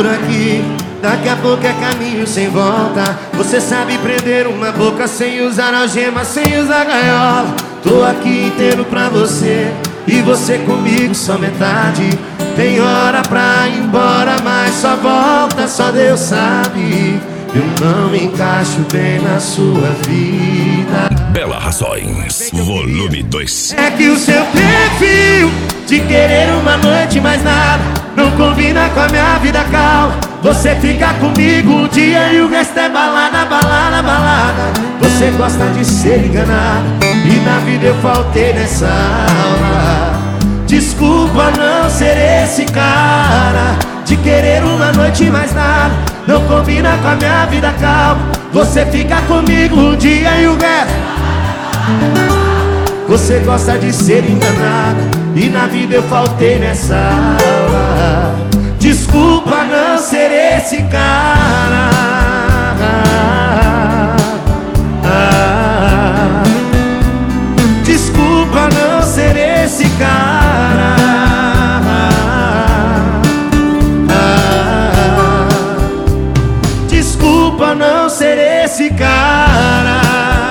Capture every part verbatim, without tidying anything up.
por aqui. Daqui a pouco é caminho sem volta. Você sabe prender uma boca sem usar algema, sem usar gaiola. Tô aqui inteiro pra você e você comigo só metade. Tem hora pra ir embora, mas só volta, só Deus sabe. Eu não me encaixo bem na sua vida. Bela Razões, volume dois. É que o seu perfil de querer uma noite mais nada não combina com a minha vida, calma. Você fica comigo um dia e o resto é balada, balada, balada. Você gosta de ser enganada e na vida eu faltei nessa aula. Desculpa não ser esse cara de querer uma noite mais nada não combina com a minha vida, calma. Você fica comigo um dia e o resto. Você gosta de ser enganada e na vida eu faltei nessa aula. Desculpa não ser esse cara. Desculpa não ser esse cara. Desculpa não ser esse cara.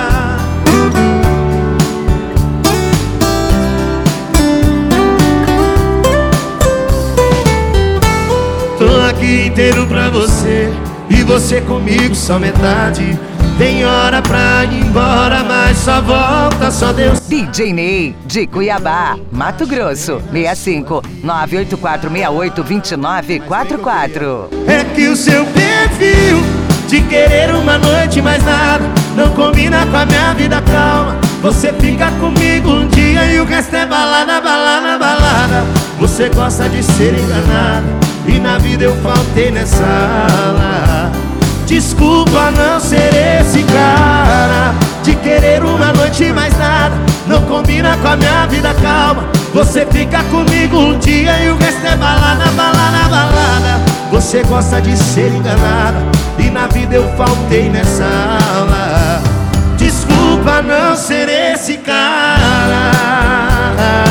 Tô aqui inteiro pra você e você comigo só metade. Tem hora pra ir embora, mas só volta, só Deus. D J Ney, de Cuiabá, Mato Grosso, seis cinco nove oito quatro seis oito dois nove quatro quatro. É que o seu perfil de querer uma noite mais nada não combina com a minha vida, calma. Você fica comigo um dia e o resto é balada, balada, balada. Você gosta de ser enganada e na vida eu faltei nessa aula. Desculpa não ser esse cara de querer uma noite mais nada não combina com a minha vida, calma. Você fica comigo um dia e o resto é balada, balada, balada. Você gosta de ser enganada e na vida eu faltei nessa aula. Desculpa não ser esse cara.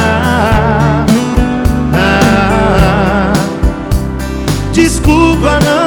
Desculpa não